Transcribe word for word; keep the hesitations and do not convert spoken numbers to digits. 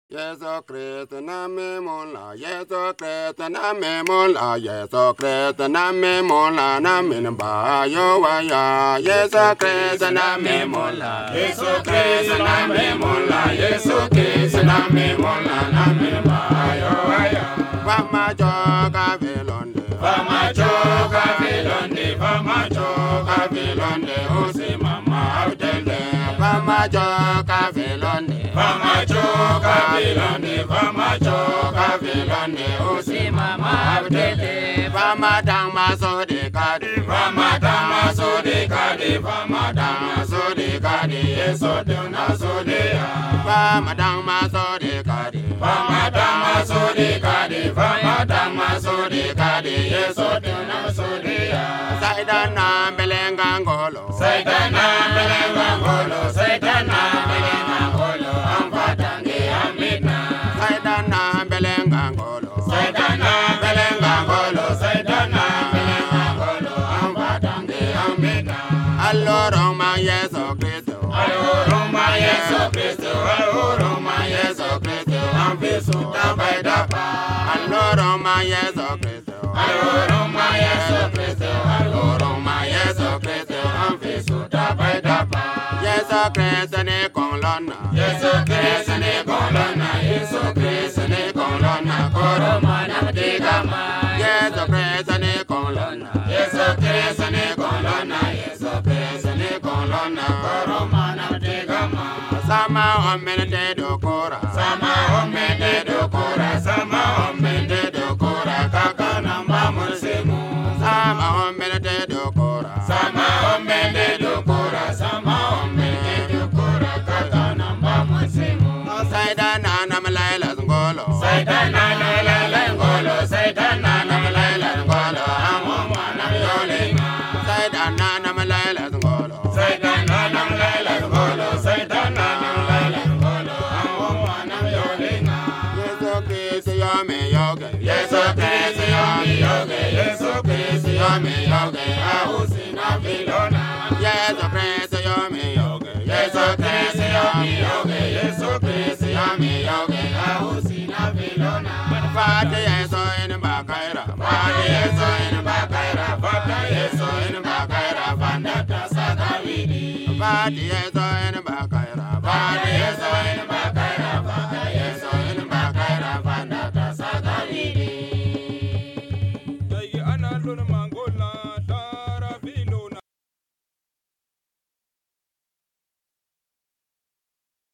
Yeso Kristo na me mola, Yeso Kristo na me mola, Yeso Kristo na me mola, na me ba yo wa ya. Yeso Kristo na me mola, Yeso Kristo na me mola, Yeso Kristo na me mola, na me ba yo wa ya. Vama choka vilonde, vama choka vilonde, vama choka vilonde, ose mama abdele. Vama choka vilonde, vama choka vilonde, vama choka vilonde, ose mama abdele. Vama dama so de kadi, vama dama so de kadi, vama dama so de kadi, yeso dona so de ya. Vama dama so de kadi, vama dama so de kadi, vama dama so de kadi, yeso dona so de ya. Saidana belenga ngolo, Saidana belenga ngolo, Saidana belenga ngolo, amfatange amina. Saidana belenga ngolo, Saidana belenga ngolo, Saidana belenga ngolo, amfatange amina. Allora ma Yeso Kristo, allora ma Yeso Kristo, allora ma Yeso Kristo, amfisu tabaida pa. Allora ma Yeso Kristo, allora ma Yeso Kristo, allora ma Yeso Kristo, amfisu tabaida pa. Yeso Kristo ne kolona, Yeso Kristo ne kolona, Yeso Kristo ne kolona, koroma na digama. Yeso Kristo ne kolona, Yeso Kristo ne kolona, Yeso Kristo ne kolona, koroma na digama. Sama omende dokora, sama omende dokora, sama omende dokora, kaka namba musimu. Sama omende dokora, sama omende dokora, sama omende dokora, kaka namba musimu. Saidana namalaila ngolo, Saidana namalaila ngolo, Saidana namalaila ngolo, amoma namyolinga. Saidana namalaila ngolo, Saidana namalaila ngolo, Saidana namalaila ngolo, amoma namyolinga. Yeso Kristo yome yoge, Yeso Kristo yome yoge, Yeso Kristo yome yoge, ahusina vilona. Yeso Kristo yome yoge, Yeso Kristo yome yoge, Yeso Kristo yome yoge, ahusina vilona. Fate Yeso in bakaira, Fate Yeso in bakaira, Fate Yeso in bakaira, Vandata sakavidi. Fate Yeso in